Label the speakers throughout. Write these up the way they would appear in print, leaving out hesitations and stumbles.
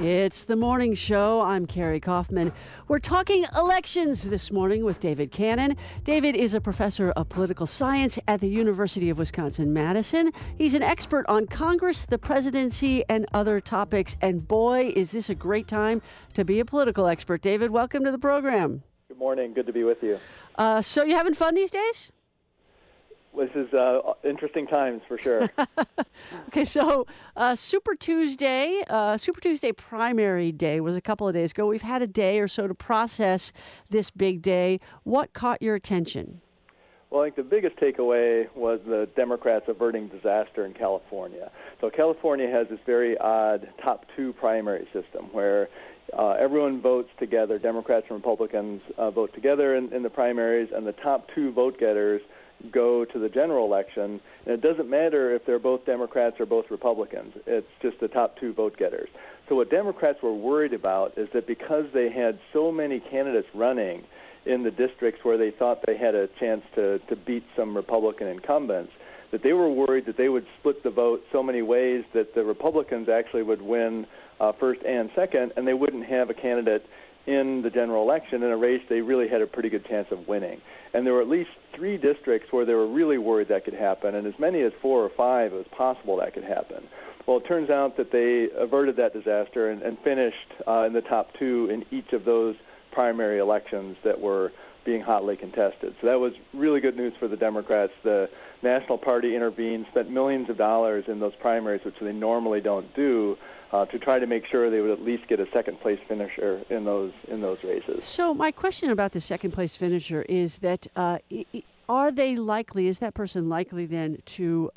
Speaker 1: It's the morning show. I'm Carrie Kaufman. We're talking elections this morning with David Cannon. David is a professor of political science at the University of Wisconsin-Madison. He's an expert on Congress, the presidency, and other topics. And boy, is this a great time to be a political expert. David, welcome to the program.
Speaker 2: Good morning. Good to be with you.
Speaker 1: So you having fun these days?
Speaker 2: This is interesting times for sure.
Speaker 1: Okay, so Super Tuesday primary day was a couple of days ago. We've had a day or so to process this big day. What caught your attention?
Speaker 2: Well, I think the biggest takeaway was the Democrats averting disaster in California. So California has this very odd top two primary system where everyone votes together. Democrats and Republicans vote together in the primaries, and the top two vote getters go to the general election, and it doesn't matter if they're both Democrats or both Republicans. It's just the top two vote getters. So what Democrats were worried about is that because they had so many candidates running in the districts where they thought they had a chance to beat some Republican incumbents, that they were worried that they would split the vote so many ways that the Republicans actually would win first and second, and they wouldn't have a candidate in the general election in a race they really had a pretty good chance of winning. And there were at least 3 districts where they were really worried that could happen, and as many as 4 or 5 it was possible that could happen. Well, it turns out that they averted that disaster and finished in the top 2 in each of those primary elections that were being hotly contested. So that was really good news for the Democrats. The National Party intervened, spent millions of dollars in those primaries, which they normally don't do, to try to make sure they would at least get a second-place finisher in those races.
Speaker 1: So my question about the second-place finisher is that are they likely? Is that person likely then to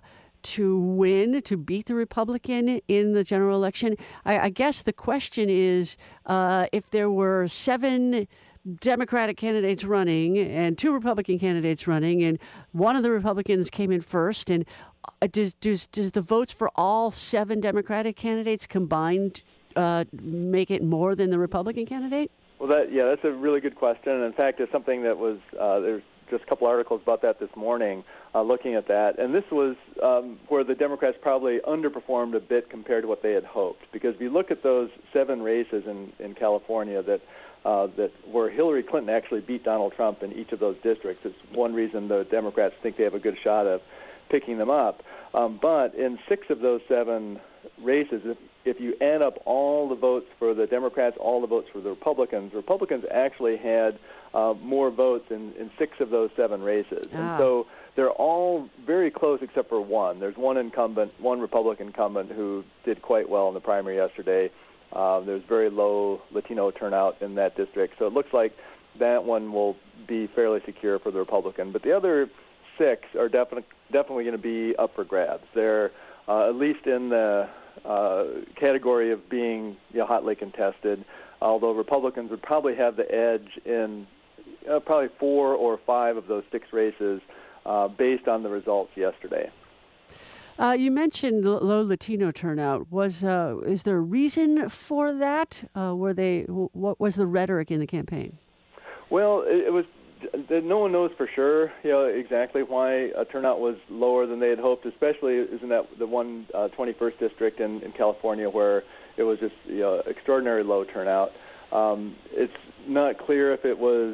Speaker 1: win, to beat the Republican in the general election? I guess the question is if there were 7 Democratic candidates running and 2 Republican candidates running, and one of the Republicans came in first, and does the votes for all 7 Democratic candidates combined make it more than the Republican candidate?
Speaker 2: Well, that's a really good question. And in fact, it's something that was there's just a couple articles about that this morning, looking at that. And this was where the Democrats probably underperformed a bit compared to what they had hoped. Because if you look at those 7 races in California that where Hillary Clinton actually beat Donald Trump in each of those districts, it's one reason the Democrats think they have a good shot of picking them up. But in 6 of those 7 races, if you add up all the votes for the Democrats, all the votes for the Republicans actually had more votes in 6 of those 7 races. And so they're all very close except for one. There's one Republican incumbent who did quite well in the primary yesterday. There's very low Latino turnout in that district. So it looks like that one will be fairly secure for the Republican. But the other 6 are definitely going to be up for grabs. They're at least in the category of being hotly contested, although Republicans would probably have the edge in probably 4 or 5 of those 6 races based on the results yesterday.
Speaker 1: You mentioned low Latino turnout. Is there a reason for that? What was the rhetoric in the campaign?
Speaker 2: Well, it was. No one knows for sure, exactly why turnout was lower than they had hoped. Especially isn't that the 21st district in California where it was just extraordinary low turnout. It's not clear if it was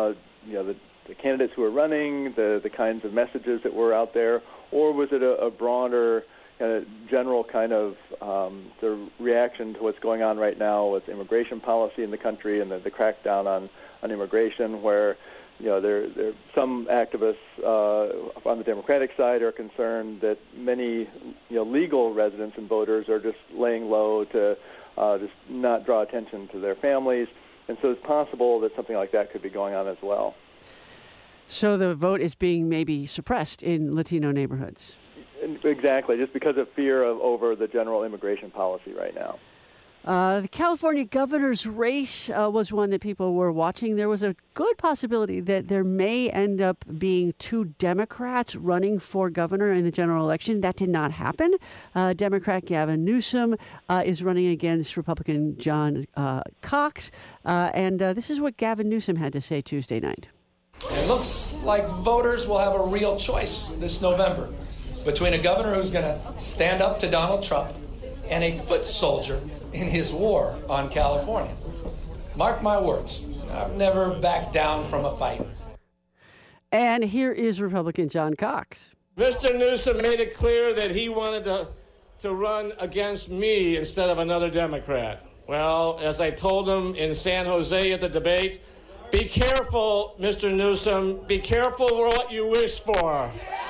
Speaker 2: the candidates who were running, the kinds of messages that were out there, or was it a broader general kind of the reaction to what's going on right now with immigration policy in the country and the crackdown on immigration, where there some activists on the Democratic side are concerned that many legal residents and voters are just laying low to just not draw attention to their families, and so it's possible that something like that could be going on as well.
Speaker 1: So the vote is being maybe suppressed in Latino neighborhoods.
Speaker 2: Exactly, just because of fear over the general immigration policy right now.
Speaker 1: The California governor's race was one that people were watching. There was a good possibility that there may end up being 2 Democrats running for governor in the general election. That did not happen. Democrat Gavin Newsom is running against Republican John Cox. And this is what Gavin Newsom had to say Tuesday night.
Speaker 3: It looks like voters will have a real choice this November between a governor who's going to stand up to Donald Trump and a foot soldier in his war on California. Mark my words, I've never backed down from a fight.
Speaker 1: And here is Republican John Cox.
Speaker 4: Mr. Newsom made it clear that he wanted to run against me instead of another Democrat. Well, as I told him in San Jose at the debate, be careful, Mr. Newsom. Be careful what you wish for.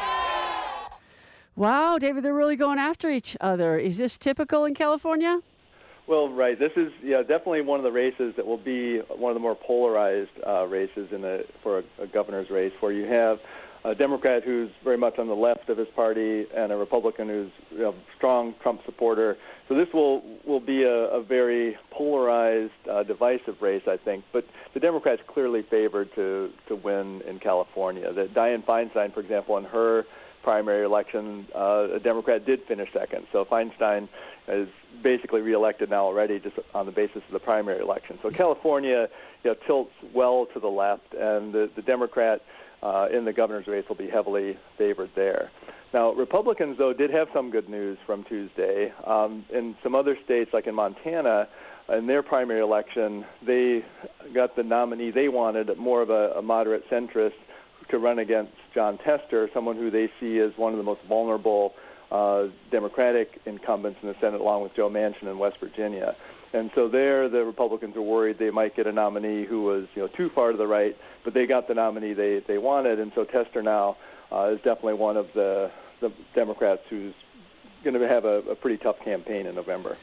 Speaker 1: Wow, David, they're really going after each other. Is this typical in California?
Speaker 2: Well, right. This is definitely one of the races that will be one of the more polarized races for a governor's race, where you have a Democrat who's very much on the left of his party and a Republican who's a strong Trump supporter. So this will be a very polarized, divisive race, I think. But the Democrats clearly favored to win in California. That Dianne Feinstein, for example, in her primary election, a Democrat did finish second. So Feinstein is basically reelected now already just on the basis of the primary election. So California tilts well to the left, and the Democrat in the governor's race will be heavily favored there. Now, Republicans, though, did have some good news from Tuesday. In some other states, like in Montana, in their primary election, they got the nominee they wanted, more of a moderate centrist, to run against Jon Tester, someone who they see as one of the most vulnerable Democratic incumbents in the Senate, along with Joe Manchin in West Virginia. And so there, the Republicans are worried they might get a nominee who was too far to the right, but they got the nominee they wanted, and so Tester now is definitely one of the Democrats who's going to have a pretty tough campaign in November.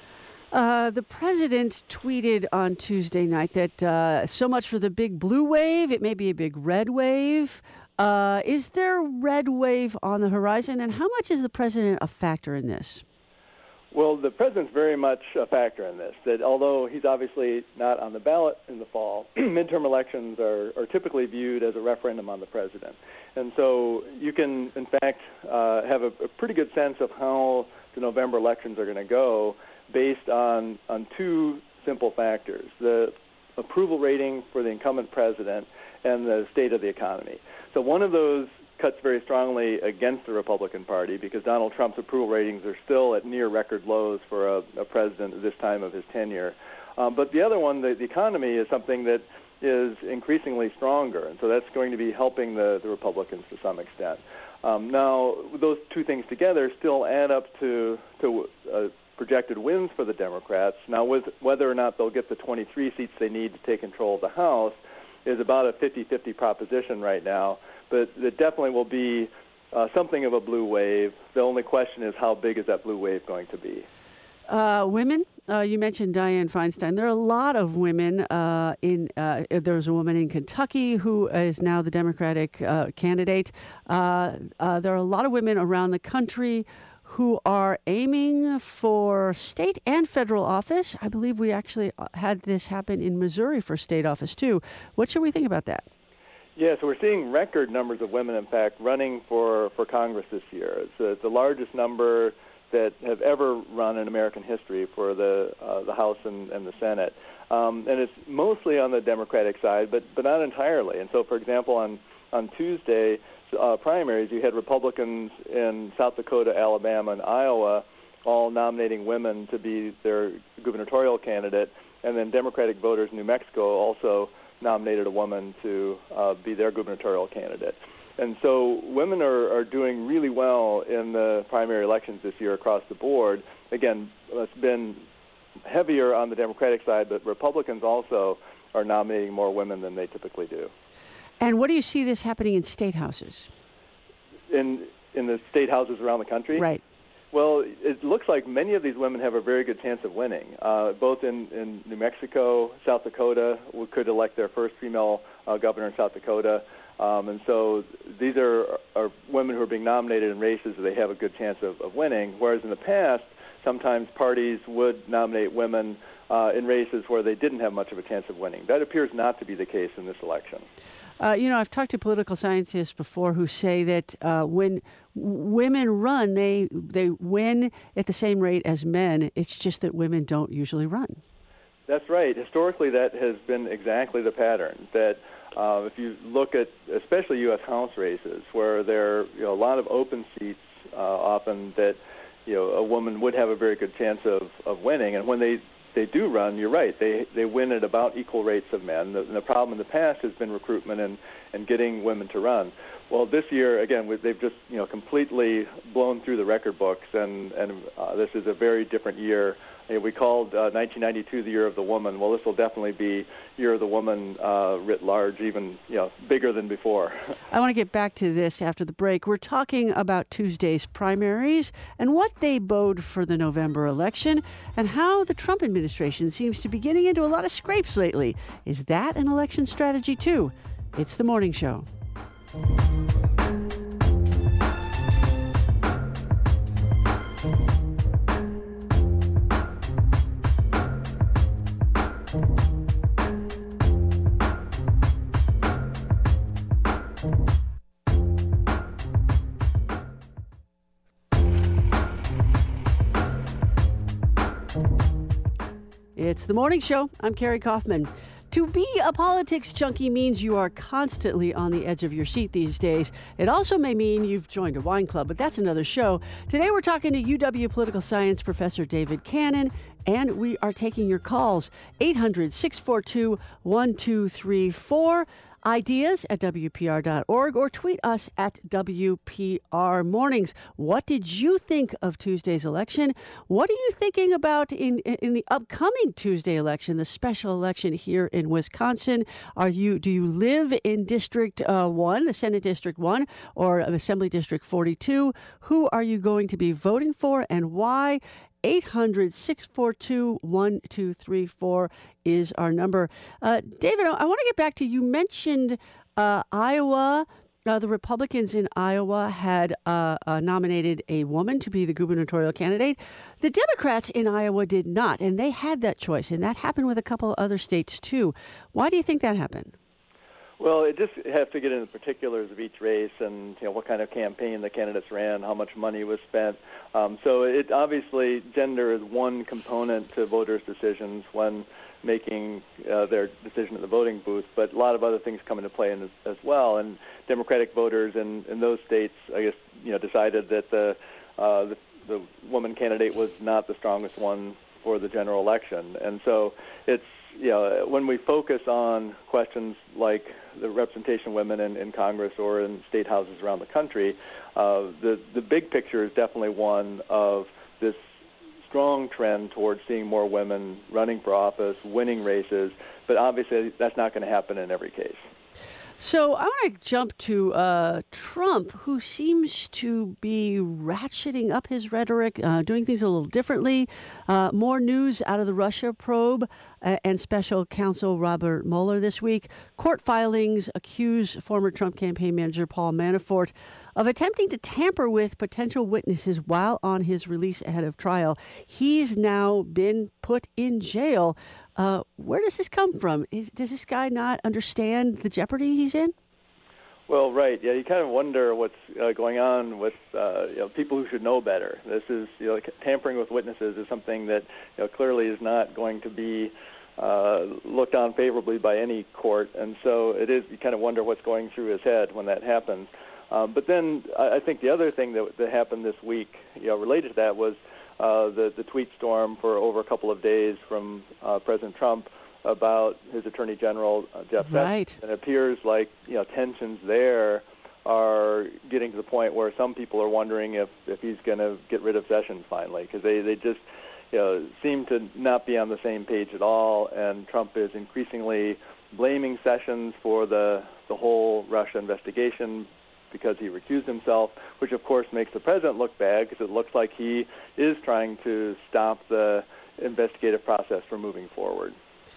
Speaker 1: The president tweeted on Tuesday night that so much for the big blue wave, it may be a big red wave. Is there a red wave on the horizon, and how much is the president a factor in this?
Speaker 2: Well, the president's very much a factor in this, that although he's obviously not on the ballot in the fall, midterm elections are typically viewed as a referendum on the president. And so you can, in fact, have a pretty good sense of how the November elections are going to go based on two simple factors: the approval rating for the incumbent president and the state of the economy. So one of those cuts very strongly against the Republican Party because Donald Trump's approval ratings are still at near record lows for a president at this time of his tenure. But the other one, the economy, is something that is increasingly stronger, and so that's going to be helping the Republicans to some extent. Now, those two things together still add up to projected wins for the Democrats. Now, with whether or not they'll get the 23 seats they need to take control of the House is about a 50-50 proposition right now, but it definitely will be something of a blue wave. The only question is how big is that blue wave going to be?
Speaker 1: Women, you mentioned Dianne Feinstein. There are a lot of women there's a woman in Kentucky who is now the Democratic candidate. There are a lot of women around the country who are aiming for state and federal office. I believe we actually had this happen in Missouri for state office, too. What should we think about that?
Speaker 2: Yeah, so we're seeing record numbers of women, in fact, running for Congress this year. It's the largest number that have ever run in American history for the House and the Senate. And it's mostly on the Democratic side, but not entirely. And so, for example, on Tuesday, primaries, you had Republicans in South Dakota, Alabama, and Iowa all nominating women to be their gubernatorial candidate, and then Democratic voters in New Mexico also nominated a woman to be their gubernatorial candidate. And so women are doing really well in the primary elections this year across the board. Again, it's been heavier on the Democratic side, but Republicans also are nominating more women than they typically do.
Speaker 1: And what do you see this happening in state houses?
Speaker 2: In the state houses around the country?
Speaker 1: Right.
Speaker 2: Well, it looks like many of these women have a very good chance of winning. Both in New Mexico, South Dakota, we could elect their first female governor in South Dakota. And so these are women who are being nominated in races that they have a good chance of winning, whereas in the past, sometimes parties would nominate women in races where they didn't have much of a chance of winning. That appears not to be the case in this election.
Speaker 1: I've talked to political scientists before who say that when women run, they win at the same rate as men. It's just that women don't usually run.
Speaker 2: That's right. Historically, that has been exactly the pattern. That if you look at especially U.S. House races, where there are a lot of open seats, often that a woman would have a very good chance of winning, and when they they do run, you're right, they win at about equal rates of men. The problem in the past has been recruitment and getting women to run. Well, this year, again, they've just completely blown through the record books, and this is a very different year. We called 1992 the Year of the Woman. Well, this will definitely be Year of the Woman writ large, even bigger than before.
Speaker 1: I want to get back to this after the break. We're talking about Tuesday's primaries and what they bode for the November election, and how the Trump administration seems to be getting into a lot of scrapes lately. Is that an election strategy too? It's The Morning Show. It's The Morning Show. I'm Carrie Kaufman. To be a politics junkie means you are constantly on the edge of your seat these days. It also may mean you've joined a wine club, but that's another show. Today we're talking to UW political science professor David Cannon, and we are taking your calls. 800-642-1234. Ideas at WPR.org, or tweet us at WPR Mornings. What did you think of Tuesday's election? What are you thinking about in the upcoming Tuesday election, the special election here in Wisconsin? Do you live in District 1, the Senate District 1, or Assembly District 42? Who are you going to be voting for, and why? 800-642-1234 is our number. David, I want to get back to you. Mentioned Iowa. The Republicans in Iowa had nominated a woman to be the gubernatorial candidate. The Democrats in Iowa did not, and they had that choice, and that happened with a couple of other states too. Why do you think that happened?
Speaker 2: Well, it just has to get into the particulars of each race and what kind of campaign the candidates ran, how much money was spent. So it obviously, gender is one component to voters' decisions when making their decision at the voting booth, but a lot of other things come into play as well. And Democratic voters in those states, I guess, decided that the woman candidate was not the strongest one for the general election. And so it's, when we focus on questions like the representation of women in Congress or in state houses around the country, the big picture is definitely one of this strong trend towards seeing more women running for office, winning races, but obviously that's not going to happen in every case.
Speaker 1: So I want to jump to Trump, who seems to be ratcheting up his rhetoric, doing things a little differently. More news out of the Russia probe and special counsel Robert Mueller this week. Court filings accuse former Trump campaign manager Paul Manafort of attempting to tamper with potential witnesses while on his release ahead of trial. He's now been put in jail. Where does this come from? Does this guy not understand the jeopardy he's in?
Speaker 2: Well, right. Yeah, you kind of wonder what's going on with people who should know better. This is tampering with witnesses is something that clearly is not going to be looked on favorably by any court, and so it is. You kind of wonder what's going through his head when that happens. But then I think the other thing that happened this week, related to that, was the tweet storm for over a couple of days from President Trump about his Attorney General, Jeff Sessions.
Speaker 1: Right.
Speaker 2: And it appears like tensions there are getting to the point where some people are wondering if he's going to get rid of Sessions finally, because they just seem to not be on the same page at all, and Trump is increasingly blaming Sessions for the whole Russia investigation because he recused himself, which of course makes the president look bad because it looks like he is trying to stop the investigative process from moving forward.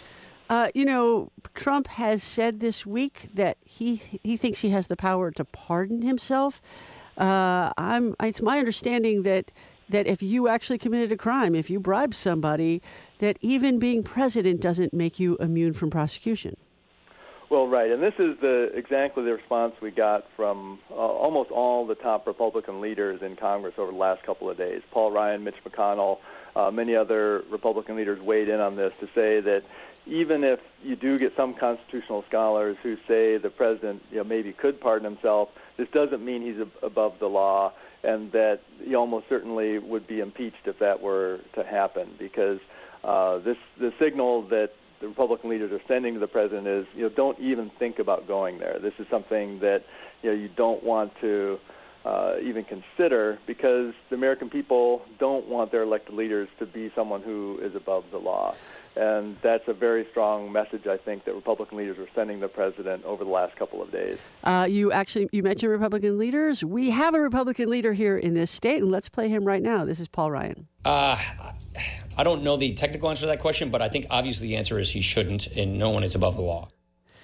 Speaker 1: Trump has said this week that he thinks he has the power to pardon himself. It's my understanding that if you actually committed a crime, if you bribed somebody, that even being president doesn't make you immune from prosecution.
Speaker 2: Well, right, and this is exactly the response we got from almost all the top Republican leaders in Congress over the last couple of days. Paul Ryan, Mitch McConnell, many other Republican leaders weighed in on this to say that even if you do get some constitutional scholars who say the president maybe could pardon himself, this doesn't mean he's above the law. and that he almost certainly would be impeached if that were to happen, because the signal that the Republican leaders are sending to the president is, don't even think about going there. This is something that you don't want to even consider, because the American people don't want their elected leaders to be someone who is above the law. And that's a very strong message, I think, that Republican leaders are sending the president over the last couple of days.
Speaker 1: You mentioned Republican leaders. We have a Republican leader here in this state, and let's play him right now. This is Paul Ryan.
Speaker 5: I don't know the technical answer to that question, but I think obviously the answer is he shouldn't, and no one is above the law.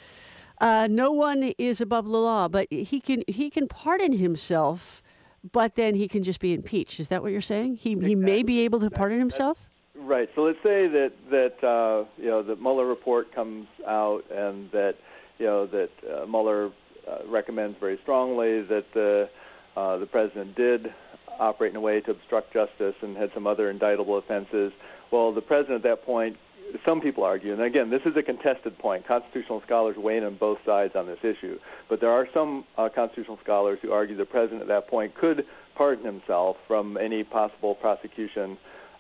Speaker 1: No one is above the law, but he can pardon himself, but then he can just be impeached. Is that what you're saying? He may be able to pardon himself?
Speaker 2: Right. So let's say that the Mueller report comes out, and that Mueller recommends very strongly that the president did operate in a way to obstruct justice and had some other indictable offenses. Well, the president at that point, some people argue, and again, this is a contested point. Constitutional scholars weigh in on both sides on this issue, but there are some constitutional scholars who argue the president at that point could pardon himself from any possible prosecution,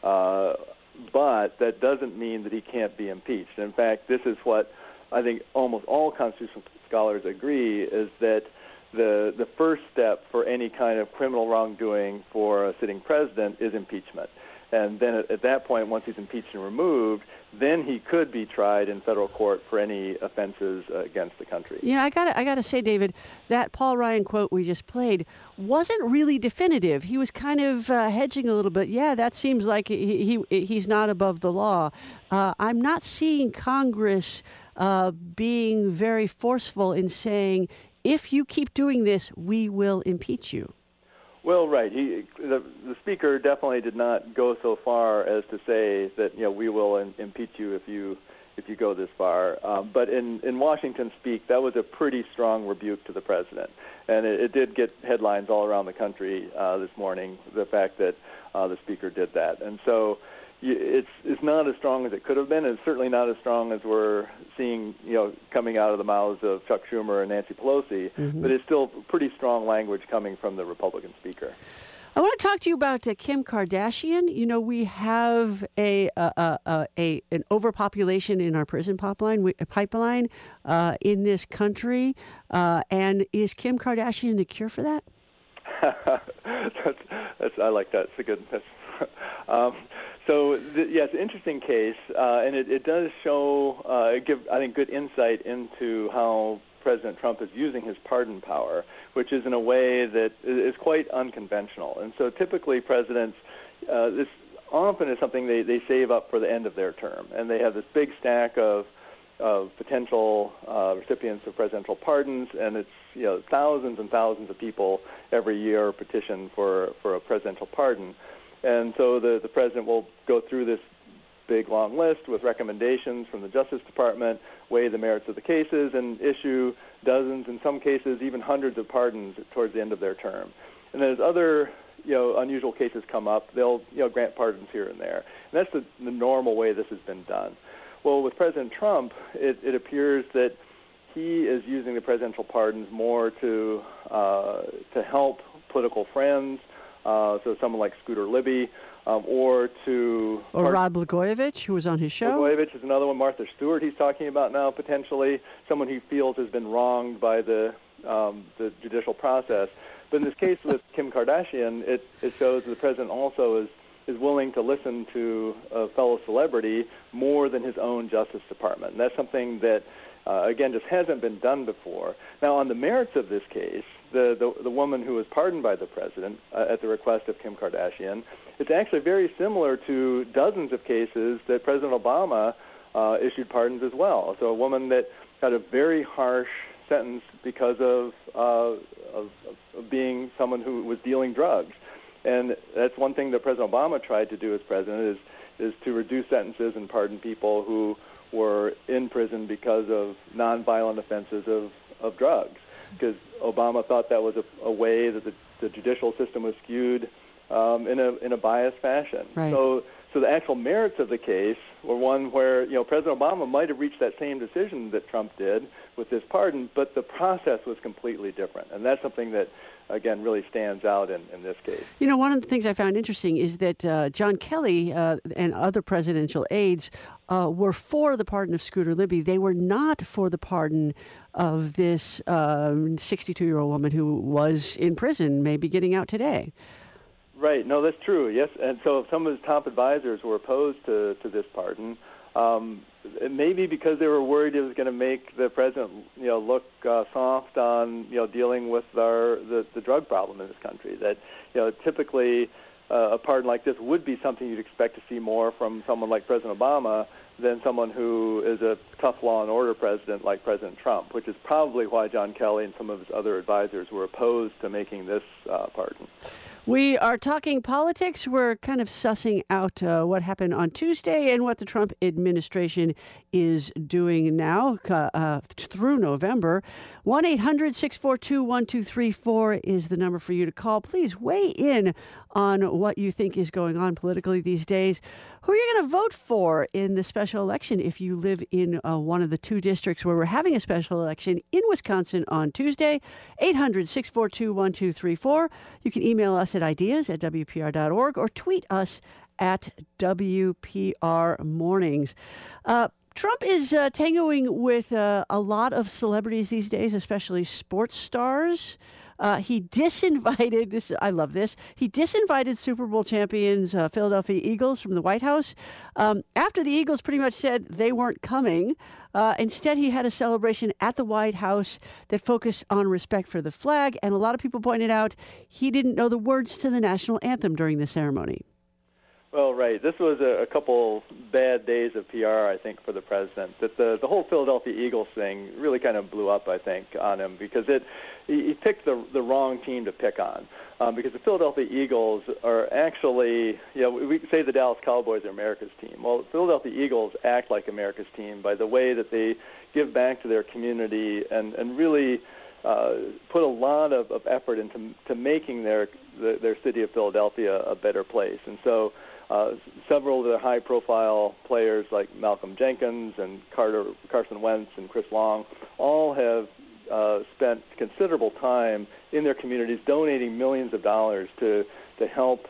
Speaker 2: but that doesn't mean that he can't be impeached. In fact, this is what I think almost all constitutional scholars agree, is that the first step for any kind of criminal wrongdoing for a sitting president is impeachment. And then at that point, once he's impeached and removed, then he could be tried in federal court for any offenses against the country.
Speaker 1: I gotta say, David, that Paul Ryan quote we just played wasn't really definitive. He was kind of hedging a little bit. Yeah, that seems like he's not above the law. I'm not seeing Congress being very forceful in saying, if you keep doing this, we will impeach you.
Speaker 2: Well, right. The Speaker definitely did not go so far as to say that we will impeach you if you go this far. But in Washington speak, that was a pretty strong rebuke to the president, and it did get headlines all around the country this morning. The fact that the Speaker did that, and so it's not as strong as it could have been. It's certainly not as strong as we're seeing, coming out of the mouths of Chuck Schumer and Nancy Pelosi. Mm-hmm. But it's still pretty strong language coming from the Republican Speaker.
Speaker 1: I want to talk to you about Kim Kardashian. We have an overpopulation in our prison pipeline in this country, and is Kim Kardashian the cure for that?
Speaker 2: I like that. It's a good. So it's an interesting case, and it does show, give, I think, good insight into how President Trump is using his pardon power, which is in a way that is quite unconventional. And so typically presidents, this often is something they save up for the end of their term, and they have this big stack of potential recipients of presidential pardons, and it's thousands and thousands of people every year petition for a presidential pardon. And so the president will go through this big, long list with recommendations from the Justice Department, weigh the merits of the cases, and issue dozens, in some cases even hundreds of pardons towards the end of their term. And then as other unusual cases come up, they'll grant pardons here and there. And that's the normal way this has been done. Well, with President Trump, it appears that he is using the presidential pardons more to help political friends, so someone like Scooter Libby, or
Speaker 1: Rod Blagojevich, who was on his show.
Speaker 2: Blagojevich is another one. Martha Stewart, he's talking about now, potentially someone he feels has been wronged by the judicial process. But in this case with Kim Kardashian, it shows that the president also is willing to listen to a fellow celebrity more than his own Justice Department. And that's something that, again, just hasn't been done before. Now, on the merits of this case, the woman who was pardoned by the president at the request of Kim Kardashian, it's actually very similar to dozens of cases that President Obama issued pardons as well. So a woman that got a very harsh sentence because of being someone who was dealing drugs. And that's one thing that President Obama tried to do as president is to reduce sentences and pardon people who were in prison because of nonviolent offenses of drugs, because Obama thought that was a way that the judicial system was skewed in a biased fashion.
Speaker 1: Right.
Speaker 2: So the actual merits of the case were one where President Obama might have reached that same decision that Trump did with this pardon, but the process was completely different, and that's something that again really stands out in this case.
Speaker 1: One of the things I found interesting is that John Kelly and other presidential aides were for the pardon of Scooter Libby. They were not for the pardon of this 62-year-old woman who was in prison, maybe getting out today.
Speaker 2: Right. No, that's true. Yes, and so some of his top advisors were opposed to this pardon. Maybe because they were worried it was going to make the president, look soft on, dealing with the drug problem in this country. That, typically a pardon like this would be something you'd expect to see more from someone like President Obama than someone who is a tough law and order president like President Trump, which is probably why John Kelly and some of his other advisors were opposed to making this pardon.
Speaker 1: We are talking politics. We're kind of sussing out what happened on Tuesday and what the Trump administration is doing now through November. 1-800-642-1234 is the number for you to call. Please weigh in on what you think is going on politically these days. Who are you going to vote for in the special election if you live in one of the two districts where we're having a special election in Wisconsin on Tuesday? 800-642-1234. You can email us at ideas@wpr.org or tweet us at WPR Mornings. Trump is tangoing with a lot of celebrities these days, especially sports stars. He disinvited, I love this, he disinvited Super Bowl champions Philadelphia Eagles from the White House after the Eagles pretty much said they weren't coming. Instead, he had a celebration at the White House that focused on respect for the flag, and a lot of people pointed out he didn't know the words to the national anthem during the ceremony.
Speaker 2: Well, right. This was a couple bad days of PR, I think, for the president. That the whole Philadelphia Eagles thing really kind of blew up, I think, on him because he picked the wrong team to pick on. Because the Philadelphia Eagles are actually, we say the Dallas Cowboys are America's team. Well, the Philadelphia Eagles act like America's team by the way that they give back to their community and really put a lot of effort into making their city of Philadelphia a better place. And so several of the high-profile players like Malcolm Jenkins and Carson Wentz and Chris Long all have spent considerable time in their communities donating millions of dollars to help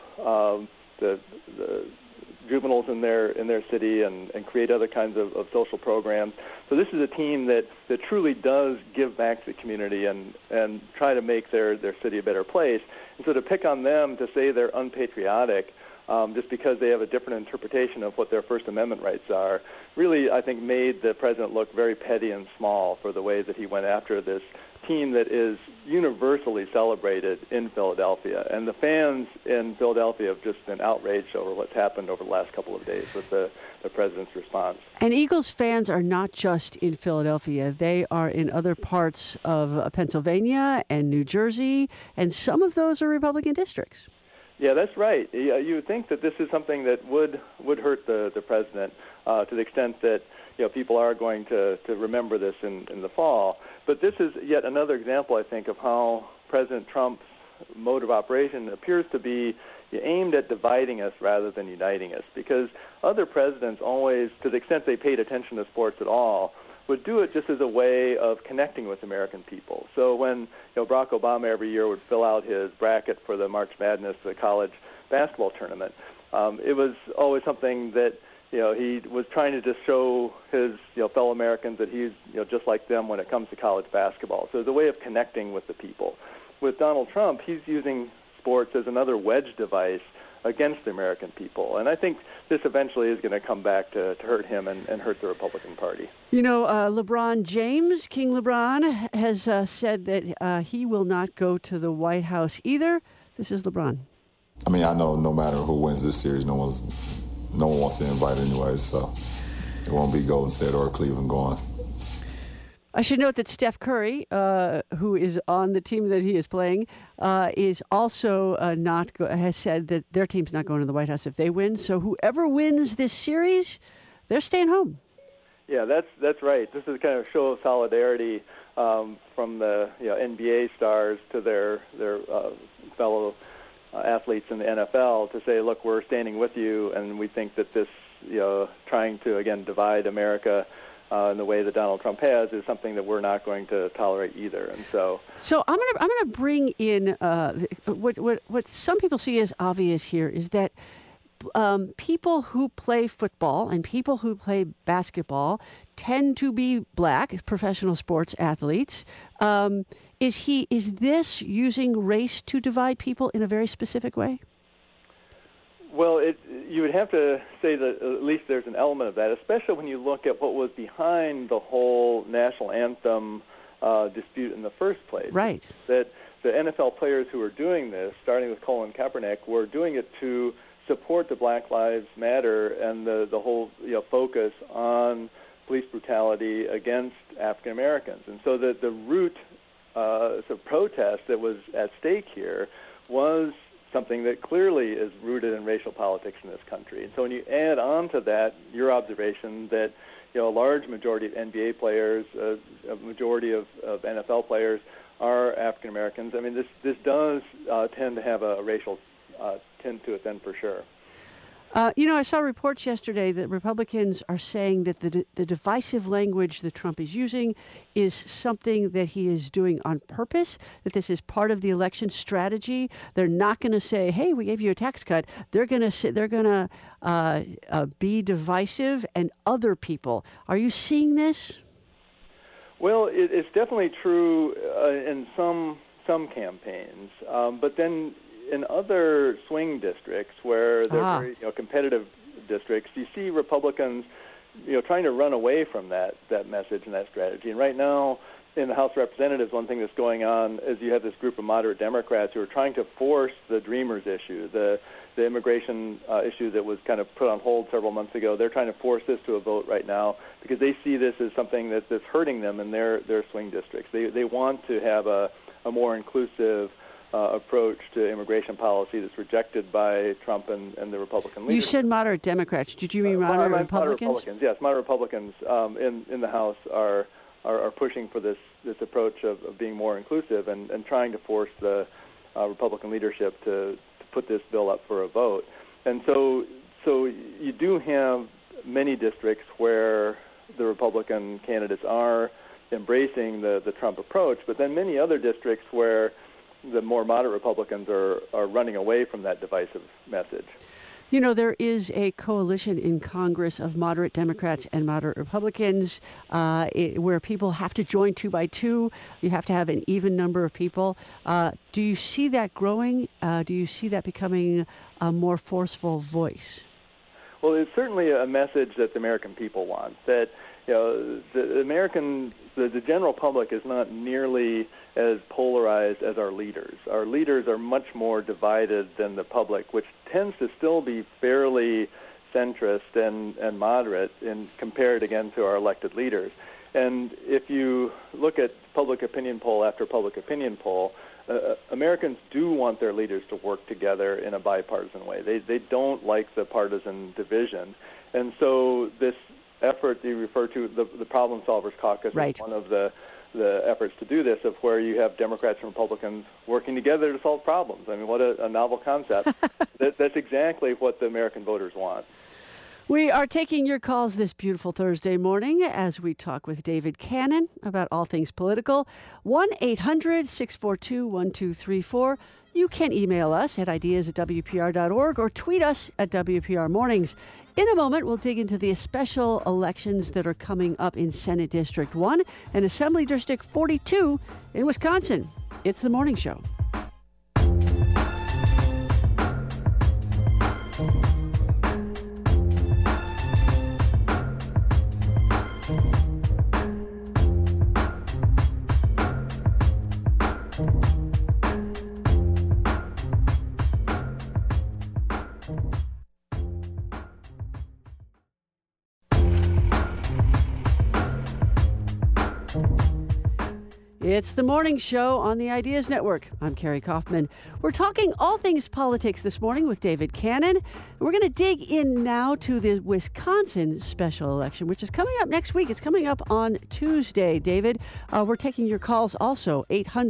Speaker 2: the juveniles in their city and create other kinds of social programs. So this is a team that truly does give back to the community and try to make their city a better place. And so to pick on them to say they're unpatriotic just because they have a different interpretation of what their First Amendment rights are, really, I think, made the president look very petty and small for the way that he went after this team that is universally celebrated in Philadelphia. And the fans in Philadelphia have just been outraged over what's happened over the last couple of days with the president's response.
Speaker 1: And Eagles fans are not just in Philadelphia. They are in other parts of Pennsylvania and New Jersey, and some of those are Republican districts.
Speaker 2: Yeah, that's right. You would think that this is something that would hurt the president to the extent that people are going to remember this in the fall. But this is yet another example, I think, of how President Trump's mode of operation appears to be aimed at dividing us rather than uniting us. Because other presidents always, to the extent they paid attention to sports at all, would do it just as a way of connecting with American people. So when Barack Obama every year would fill out his bracket for the March Madness, the college basketball tournament, it was always something that he was trying to just show his fellow Americans that he's just like them when it comes to college basketball. So it's a way of connecting with the people. With Donald Trump, he's using sports as another wedge device against the American people. And I think this eventually is going to come back to hurt him and hurt the Republican Party.
Speaker 1: LeBron James, King LeBron, has said that he will not go to the White House either. This is LeBron.
Speaker 6: I mean, I know no matter who wins this series, no one wants to invite anyway, so it won't be Golden State or Cleveland going.
Speaker 1: I should note that Steph Curry, who is on the team that he is playing, is also has said that their team's not going to the White House if they win. So whoever wins this series, they're staying home.
Speaker 2: Yeah, that's right. This is kind of a show of solidarity from the NBA stars to their fellow athletes in the NFL to say, look, we're standing with you, and we think that this, trying to, again, divide America in the way that Donald Trump has is something that we're not going to tolerate either. And so
Speaker 1: I'm gonna bring in what some people see as obvious here is that people who play football and people who play basketball tend to be black professional sports athletes. Is this using race to divide people in a very specific way?
Speaker 2: Well, you would have to say that at least there's an element of that, especially when you look at what was behind the whole national anthem dispute in the first place.
Speaker 1: Right.
Speaker 2: That the NFL players who were doing this, starting with Colin Kaepernick, were doing it to support the Black Lives Matter and the whole focus on police brutality against African Americans. And so the root protest that was at stake here was something that clearly is rooted in racial politics in this country. And so when you add on to that your observation that a large majority of NBA players, a majority of NFL players are African Americans, I mean, this does tend to have a racial tint to it then for sure.
Speaker 1: I saw reports yesterday that Republicans are saying that the divisive language that Trump is using is something that he is doing on purpose, that this is part of the election strategy. They're not going to say, hey, we gave you a tax cut. They're going to be divisive and other people. Are you seeing this?
Speaker 2: Well, it's definitely true in some campaigns, but then in other swing districts where they're very competitive districts, you see Republicans trying to run away from that message and that strategy. And right now in the House of Representatives, one thing that's going on is you have this group of moderate Democrats who are trying to force the Dreamers issue, the immigration issue that was kind of put on hold several months ago. They're trying to force this to a vote right now because they see this as something that's hurting them in their swing districts. They want to have a more inclusive approach to immigration policy that's rejected by Trump and the Republican leaders.
Speaker 1: You said moderate Democrats. Did you mean moderate Republicans?
Speaker 2: Yes, moderate Republicans in the House are pushing for this approach of being more inclusive and trying to force the Republican leadership to put this bill up for a vote. And so you do have many districts where the Republican candidates are embracing the Trump approach, but then many other districts where the more moderate Republicans are running away from that divisive message.
Speaker 1: There is a coalition in Congress of moderate Democrats and moderate Republicans where people have to join 2 by 2. You have to have an even number of people. Do you see that growing? Do you see that becoming a more forceful voice?
Speaker 2: Well, it's certainly a message that the American people want, that the general public is not nearly as polarized as our leaders. Our leaders are much more divided than the public, which tends to still be fairly centrist and moderate compared again to our elected leaders. And if you look at public opinion poll after public opinion poll, Americans do want their leaders to work together in a bipartisan way. They don't like the partisan division. And so this effort you refer to, the Problem Solvers Caucus,
Speaker 1: right,
Speaker 2: is one of the efforts to do this, of where you have Democrats and Republicans working together to solve problems. I mean, what a novel concept. That's exactly what the American voters want.
Speaker 1: We are taking your calls this beautiful Thursday morning as we talk with David Cannon about all things political. 1-800-642-1234. You can email us at ideas@wpr.org or tweet us at WPR Mornings. In a moment, we'll dig into the special elections that are coming up in Senate District 1 and Assembly District 42 in Wisconsin. It's The Morning Show. It's the morning show on the Ideas Network. I'm Carrie Kaufman. We're talking all things politics this morning with David Cannon. We're going to dig in now to the Wisconsin special election, which is coming up next week. It's coming up on Tuesday, David. We're taking your calls also,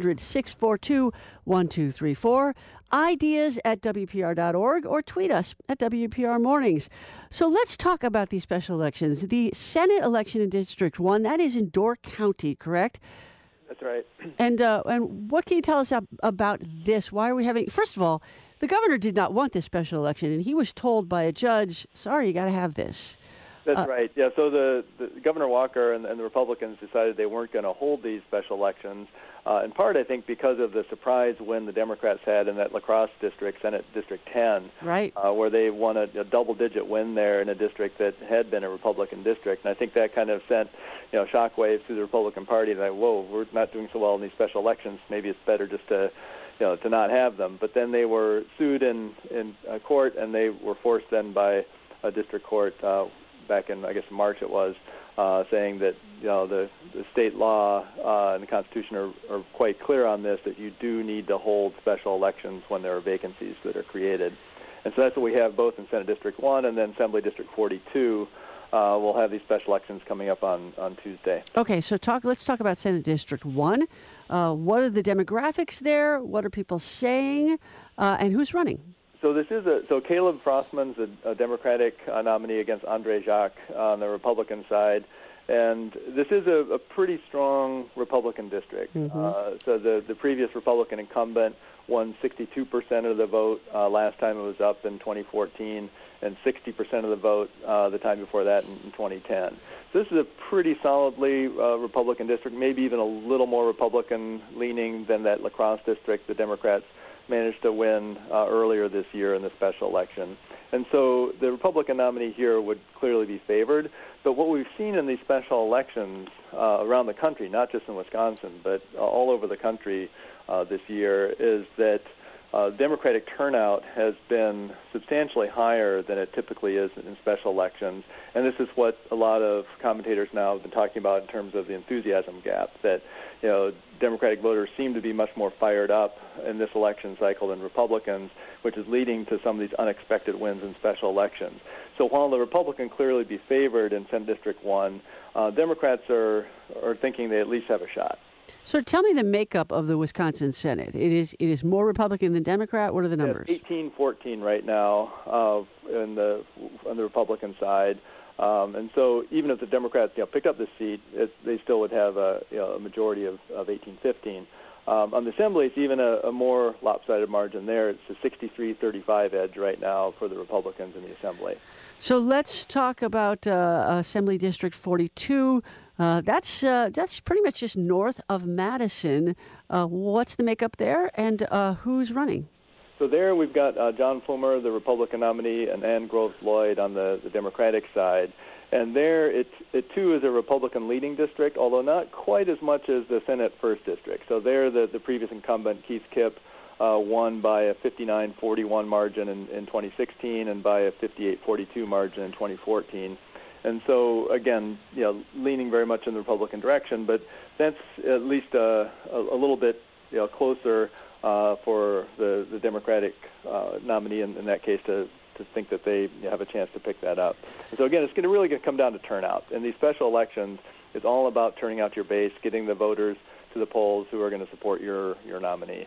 Speaker 1: 800-642-1234. Ideas at WPR.org or tweet us at WPR Mornings. So let's talk about these special elections. The Senate election in District 1, that is in Door County, correct?
Speaker 2: That's right.
Speaker 1: And what can you tell us about this? Why are we having... First of all, the governor did not want this special election, and he was told by a judge, sorry, you got to have this.
Speaker 2: That's right. Yeah, so the Governor Walker and the Republicans decided they weren't going to hold these special elections, in part, I think, because of the surprise win the Democrats had in that La Crosse district, Senate District 10,
Speaker 1: right,
Speaker 2: where they won a double-digit win there in a district that had been a Republican district. And I think that kind of sent, shockwaves through the Republican Party. Like, whoa, we're not doing so well in these special elections. Maybe it's better just to not have them. But then they were sued in court, and they were forced then by a district court back in, I guess, March it was, saying that the state law and the Constitution are quite clear on this, that you do need to hold special elections when there are vacancies that are created. And so that's what we have both in Senate District 1 and then Assembly District 42. We'll have these special elections coming up on Tuesday.
Speaker 1: Okay, so let's talk about Senate District 1. What are the demographics there? What are people saying? And who's running?
Speaker 2: So this is Caleb Frostman's a Democratic nominee against Andre Jacques on the Republican side, and this is a pretty strong Republican district. Mm-hmm. So the previous Republican incumbent won 62% of the vote last time it was up in 2014, and 60% of the vote the time before that in 2010. So this is a pretty solidly Republican district, maybe even a little more Republican-leaning than that La Crosse district the Democrats managed to win earlier this year in the special election. And so the Republican nominee here would clearly be favored. But what we've seen in these special elections around the country, not just in Wisconsin, but all over the country this year, is that Democratic turnout has been substantially higher than it typically is in special elections. And this is what a lot of commentators now have been talking about in terms of the enthusiasm gap, that Democratic voters seem to be much more fired up in this election cycle than Republicans, which is leading to some of these unexpected wins in special elections. So while the Republican clearly be favored in Senate District 1, Democrats are thinking they at least have a shot.
Speaker 1: So tell me the makeup of the Wisconsin Senate. It is more Republican than Democrat. What are the numbers?
Speaker 2: 18-14 right now on the Republican side. And so even if the Democrats picked up this seat, they still would have a majority of 18-15. On the Assembly, it's even a more lopsided margin there. It's a 63-35 edge right now for the Republicans in the Assembly.
Speaker 1: So let's talk about Assembly District 42. That's pretty much just north of Madison. What's the makeup there, and who's running?
Speaker 2: So there we've got John Plumer, the Republican nominee, and Ann Groves-Lloyd on the Democratic side. And there it too is a Republican-leading district, although not quite as much as the Senate 1st District. So there the previous incumbent, Keith Kipp, won by a 59-41 margin in 2016 and by a 58-42 margin in 2014. And so, again, leaning very much in the Republican direction, but that's at least a little bit closer for the Democratic nominee in that case to think that they have a chance to pick that up. And so, again, it's really going to come down to turnout. In these special elections, it's all about turning out your base, getting the voters to the polls who are going to support your nominee.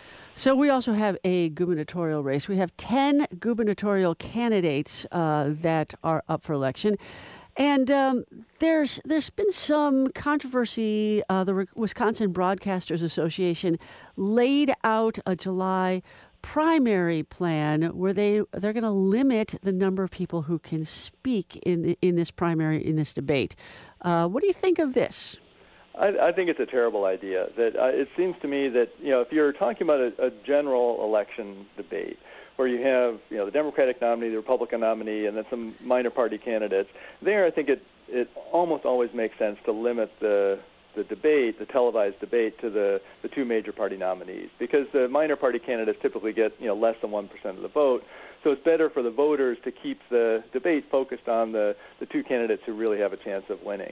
Speaker 1: So we also have a gubernatorial race. We have 10 gubernatorial candidates that are up for election. And there's been some controversy. The Wisconsin Broadcasters Association laid out a July primary plan where they're going to limit the number of people who can speak in this primary, in this debate. What do you think of this?
Speaker 2: I think it's a terrible idea. That it seems to me that if you're talking about a general election debate where you have the Democratic nominee, the Republican nominee, and then some minor party candidates, there I think it almost always makes sense to limit the debate, the televised debate, to the two major party nominees, because the minor party candidates typically get less than 1% of the vote. So it's better for the voters to keep the debate focused on the two candidates who really have a chance of winning.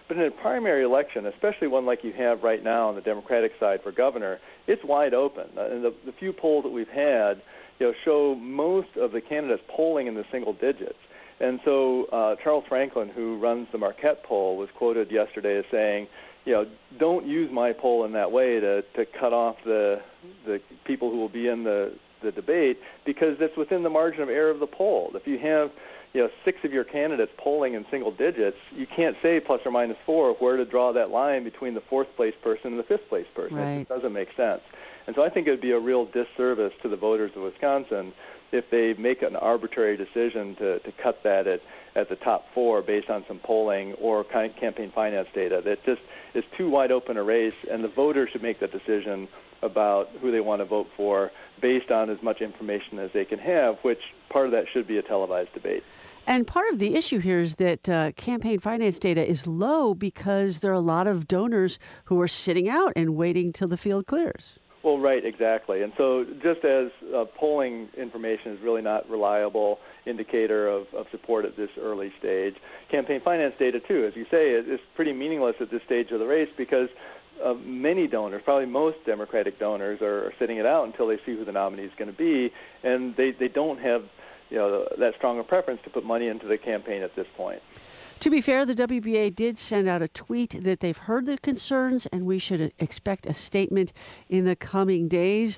Speaker 2: But in a primary election, especially one like you have right now on the Democratic side for governor, it's wide open. And the few polls that we've had, show most of the candidates polling in the single digits. And so Charles Franklin, who runs the Marquette poll, was quoted yesterday as saying, don't use my poll in that way to cut off the people who will be in the debate, because that's within the margin of error of the poll. If you have 6 of your candidates polling in single digits, you can't say plus or minus 4 where to draw that line between the 4th place person and the 5th place person.
Speaker 1: Right.
Speaker 2: It just doesn't make sense. And so I think it would be a real disservice to the voters of Wisconsin if they make an arbitrary decision to cut that at the top 4 based on some polling or campaign finance data. That just is too wide open a race, and the voters should make the decision about who they want to vote for based on as much information as they can have, which part of that should be a televised debate.
Speaker 1: And part of the issue here is that campaign finance data is low because there are a lot of donors who are sitting out and waiting till the field clears.
Speaker 2: Well, right, exactly. And so just as polling information is really not reliable indicator of support at this early stage, campaign finance data, too, as you say, is pretty meaningless at this stage of the race because many donors, probably most Democratic donors, are sitting it out until they see who the nominee is going to be, and they don't have that strong a preference to put money into the campaign at this point.
Speaker 1: To be fair, the WBA did send out a tweet that they've heard the concerns and we should expect a statement in the coming days.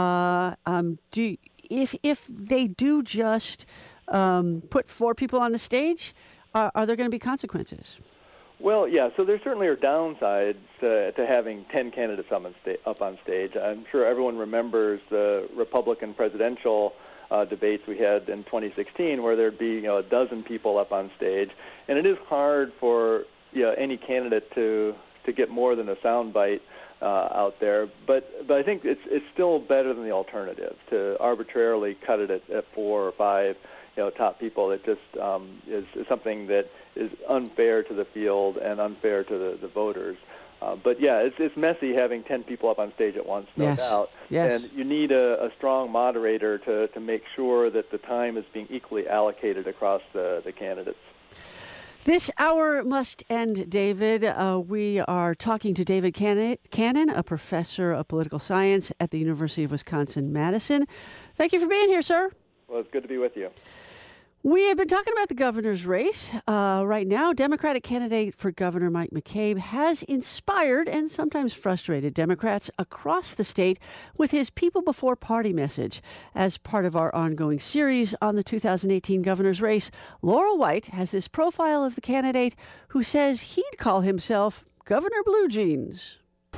Speaker 1: If they do just put 4 people on the stage, are there going to be consequences?
Speaker 2: Well, yeah, so there certainly are downsides to having 10 candidates up on stage. I'm sure everyone remembers the Republican presidential debates we had in 2016 where there'd be a dozen people up on stage, and it is hard for any candidate to get more than a soundbite out there. But I think it's still better than the alternative to arbitrarily cut it at 4 or 5 top people. It just is something that is unfair to the field and unfair to the voters. But yeah, it's messy having 10 people up on stage at once, no doubt.
Speaker 1: Yes.
Speaker 2: And you need a strong moderator to make sure that the time is being equally allocated across the candidates.
Speaker 1: This hour must end, David. We are talking to David Cannon, a professor of political science at the University of Wisconsin-Madison. Thank you for being here, sir.
Speaker 2: Well, it's good to be with you.
Speaker 1: We have been talking about the governor's race. Right now, Democratic candidate for governor Mike McCabe has inspired and sometimes frustrated Democrats across the state with his People Before Party message. As part of our ongoing series on the 2018 governor's race, Laurel White has this profile of the candidate who says he'd call himself Governor Blue Jeans.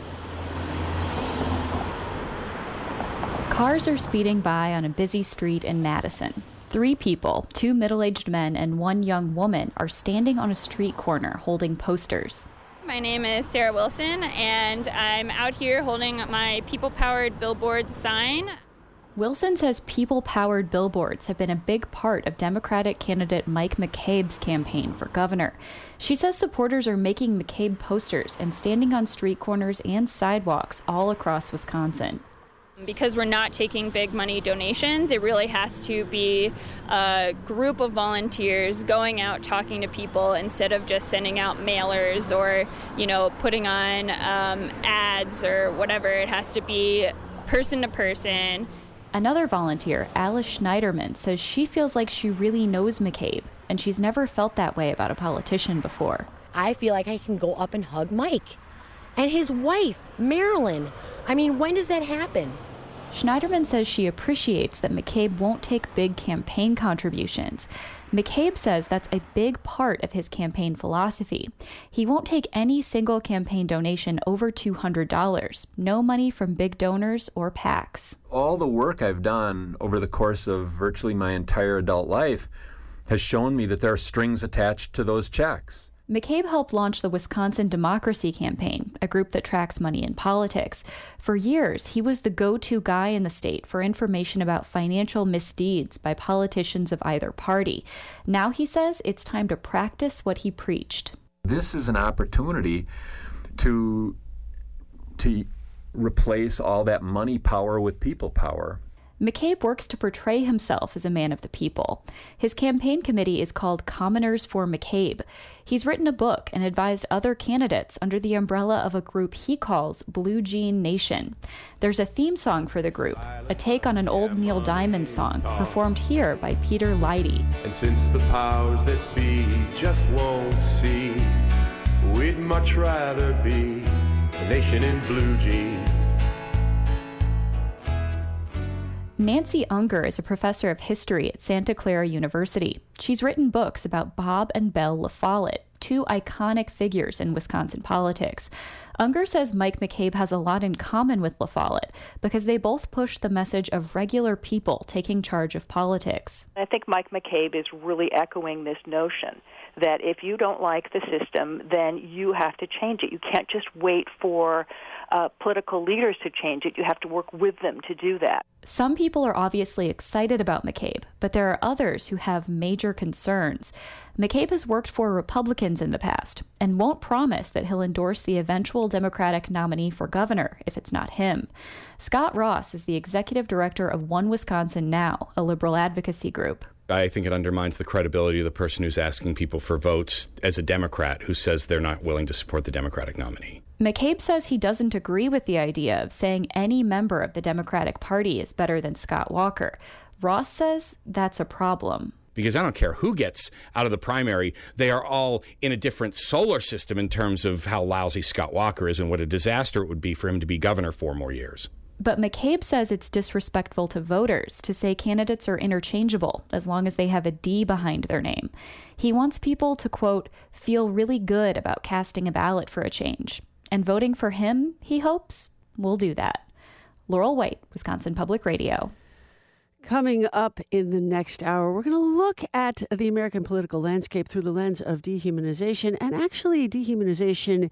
Speaker 7: Cars are speeding by on a busy street in Madison. 3 people, 2 middle-aged men and 1 young woman, are standing on a street corner holding posters.
Speaker 8: My name is Sarah Wilson, and I'm out here holding my people-powered billboard sign.
Speaker 7: Wilson says people-powered billboards have been a big part of Democratic candidate Mike McCabe's campaign for governor. She says supporters are making McCabe posters and standing on street corners and sidewalks all across Wisconsin.
Speaker 8: Because we're not taking big money donations, it really has to be a group of volunteers going out talking to people instead of just sending out mailers or, putting on ads or whatever. It has to be person to person.
Speaker 7: Another volunteer, Alice Schneiderman, says she feels like she really knows McCabe, and she's never felt that way about a politician before.
Speaker 9: I feel like I can go up and hug Mike. And his wife, Marilyn. I mean, when does that happen?
Speaker 7: Schneiderman says she appreciates that McCabe won't take big campaign contributions. McCabe says that's a big part of his campaign philosophy. He won't take any single campaign donation over $200. No money from big donors or PACs.
Speaker 10: All the work I've done over the course of virtually my entire adult life has shown me that there are strings attached to those checks.
Speaker 7: McCabe helped launch the Wisconsin Democracy Campaign, a group that tracks money in politics. For years, he was the go-to guy in the state for information about financial misdeeds by politicians of either party. Now he says it's time to practice what he preached.
Speaker 10: This is an opportunity to replace all that money power with people power.
Speaker 7: McCabe works to portray himself as a man of the people. His campaign committee is called Commoners for McCabe. He's written a book and advised other candidates under the umbrella of a group he calls Blue Jean Nation. There's a theme song for the group, a take on an old Neil Diamond song, performed here by Peter Leidy.
Speaker 11: And since the powers that be just won't see, we'd much rather be a nation in blue jeans.
Speaker 7: Nancy Unger is a professor of history at Santa Clara University. She's written books about Bob and Belle LaFollette, two iconic figures in Wisconsin politics. Unger says Mike McCabe has a lot in common with LaFollette because they both push the message of regular people taking charge of politics.
Speaker 12: I think Mike McCabe is really echoing this notion that if you don't like the system, then you have to change it. You can't just wait for political leaders to change it. You have to work with them to do that.
Speaker 7: Some people are obviously excited about McCabe, but there are others who have major concerns. McCabe has worked for Republicans in the past and won't promise that he'll endorse the eventual Democratic nominee for governor if it's not him. Scott Ross is the executive director of One Wisconsin Now, a liberal advocacy group.
Speaker 13: I think it undermines the credibility of the person who's asking people for votes as a Democrat who says they're not willing to support the Democratic nominee.
Speaker 7: McCabe says he doesn't agree with the idea of saying any member of the Democratic Party is better than Scott Walker. Ross says that's a problem.
Speaker 13: Because I don't care who gets out of the primary, they are all in a different solar system in terms of how lousy Scott Walker is and what a disaster it would be for him to be governor 4 more years.
Speaker 7: But McCabe says it's disrespectful to voters to say candidates are interchangeable as long as they have a D behind their name. He wants people to, quote, feel really good about casting a ballot for a change. And voting for him, he hopes, will do that. Laurel White, Wisconsin Public Radio.
Speaker 1: Coming up in the next hour, we're going to look at the American political landscape through the lens of dehumanization, and actually dehumanization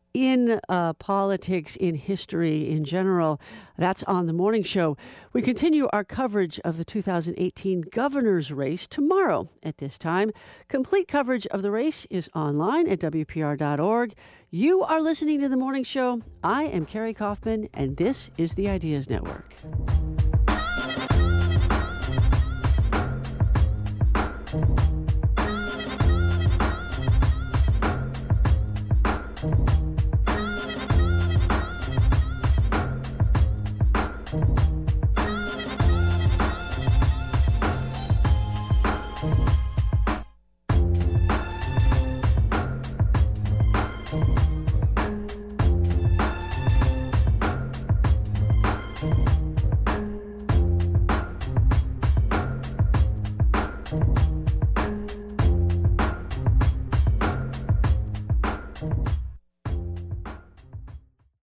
Speaker 1: in politics, in history in general. That's on The Morning Show. We continue our coverage of the 2018 governor's race tomorrow at this time. Complete coverage of the race is online at WPR.org. You are listening to The Morning Show. I am Carrie Kaufman, and this is the Ideas Network.